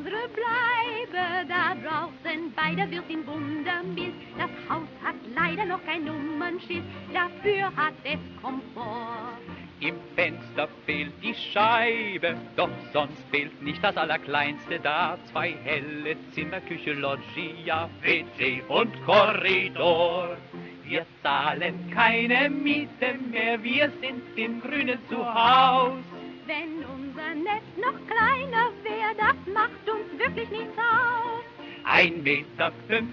andere bleibe da draußen bei der Wirtin wundermild. Das Haus hat leider noch kein Nummernschild, dafür hat es Komfort. Im Fenster fehlt die Scheibe, doch sonst fehlt nicht das Allerkleinste da. 2 helle Zimmer, Küche, Loggia, WC und Korridor. Wir zahlen keine Miete mehr, wir sind im Grünen zu Haus. Wenn unser Nest noch kleiner wäre, das macht uns wirklich nichts aus. 1,50 Meter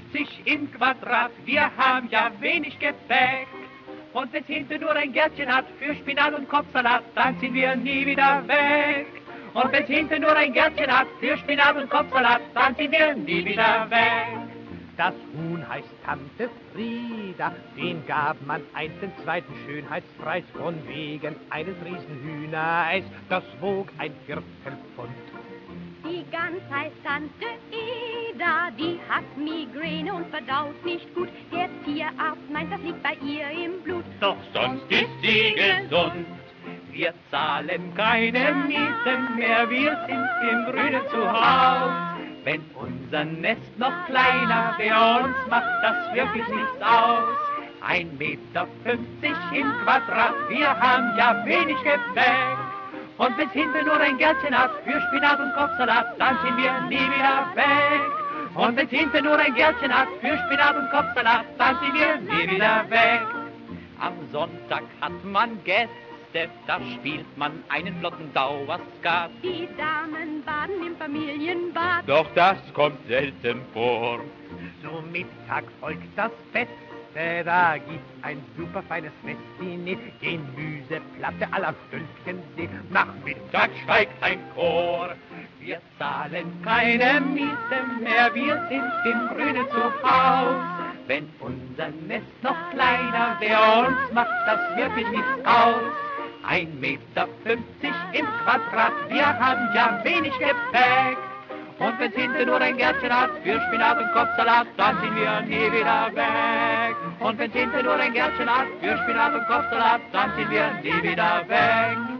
im Quadrat, wir haben ja wenig Gepäck. Und wenn's hinten nur ein Gärtchen hat für Spinat und Kopfsalat, dann sind wir nie wieder weg. Und wenn's hinten nur ein Gärtchen hat für Spinat und Kopfsalat, dann sind wir nie wieder weg. Das Huhn heißt Tante Frieda, den gab man den 2. Schönheitspreis von wegen eines Riesenhühnereis, das wog ein Viertelpfund. Die Gans heißt Tante Ida, die hat Migräne und verdaut nicht gut. Der Tierarzt meint, das liegt bei ihr im Blut. Doch sonst ist sie gesund. Wir zahlen keine Mieten mehr, wir sind im Grünen zu Haus. Wenn unser Nest noch kleiner wäre, uns macht das wirklich nichts aus. 1,50 Meter im Quadrat, wir haben ja wenig Gepäck. Und wenn's hinten nur ein Gärtchen hat für Spinat und Kopfsalat, dann sind wir nie wieder weg. Und wenn's hinten nur ein Gärtchen hat für Spinat und Kopfsalat, dann sind wir nie wieder weg. Am Sonntag hat man Gäste, da spielt man einen flotten Dauerskat. Die Damen baden im Familienbad, Doch das kommt selten vor. Zu Mittag folgt das Beste, da gibt's ein super feines Festdiner, Gemüseplatte à la Stülpchensee. Nach Mittag steigt ein Chor. Wir zahlen keine Miete mehr, wir sind im Grünen zu Haus. Wenn unser Nest noch kleiner wäre, uns macht das wirklich nichts aus. 1,50 Meter im Quadrat, wir haben ja wenig Gepäck. Und wenn's hinten nur ein Gärtchen hat für Spinat und Kopfsalat, dann sind wir nie wieder weg. Und wenn's hinten nur ein Gärtchen hat für Spinat und Kopfsalat, dann sind wir nie wieder weg.